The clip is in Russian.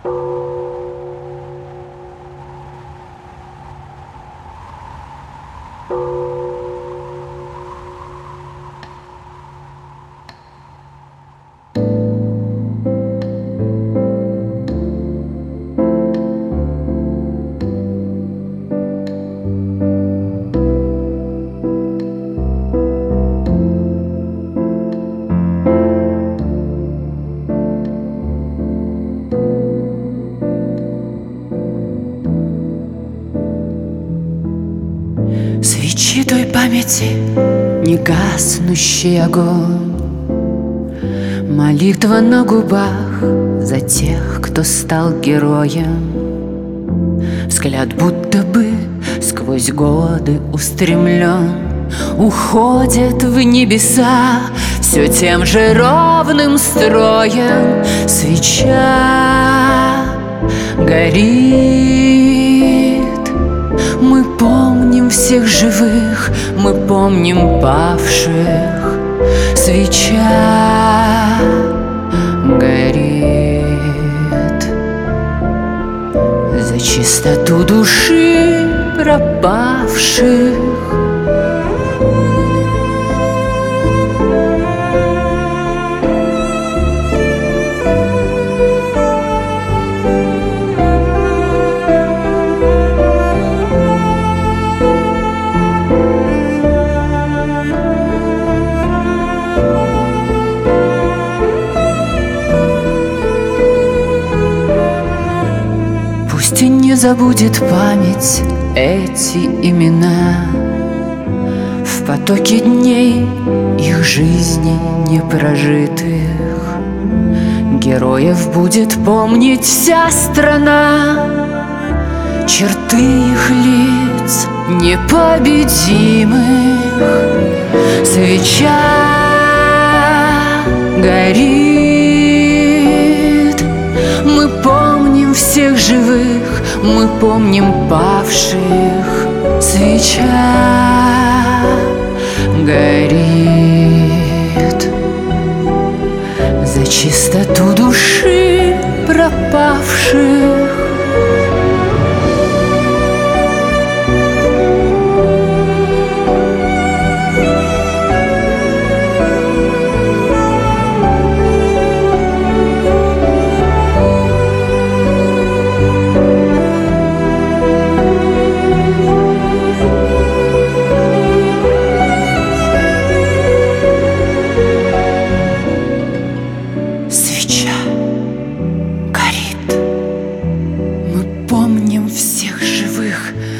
Свечи той памяти, негаснущий огонь, молитва на губах за тех, кто стал героем. Взгляд будто бы сквозь годы устремлен, уходит в небеса все тем же ровным строем. Свеча горит, мы помним всех живых, мы помним павших. Свеча горит за чистоту души пропавших. Пусть и не забудет память эти имена, в потоке дней их жизни непрожитых. Героев будет помнить вся страна, черты их лиц непобедимых. Свеча горит, мы помним всех живых, мы помним павших. Свеча горит за чистоту души пропавших. Свеча горит, мы помним всех живых,